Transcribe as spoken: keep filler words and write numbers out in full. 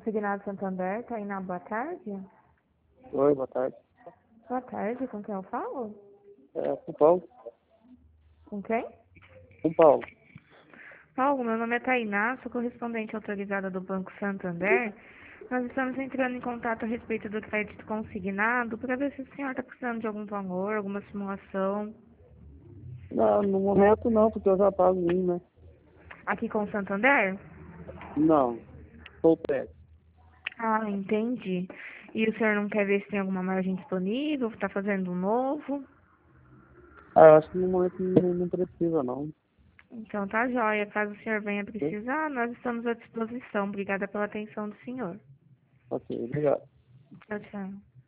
Consignado Santander, Tainá, boa tarde. Oi, boa tarde. Boa tarde, com quem eu falo? É, com Paulo. Com quem? Com Paulo. Paulo, meu nome é Tainá, sou correspondente autorizada do Banco Santander. Nós estamos entrando em contato a respeito do crédito consignado para ver se o senhor está precisando de algum valor, alguma simulação. Não, no momento não, porque eu já pago um, né? Aqui com o Santander? Não, sou pé. Ah, entendi. E o senhor não quer ver se tem alguma margem disponível? Está fazendo um novo? Ah, eu acho que no momento não, não precisa, não. Então tá jóia. Caso o senhor venha precisar, nós estamos à disposição. Obrigada pela atenção do senhor. Ok, obrigado. Tchau, tchau.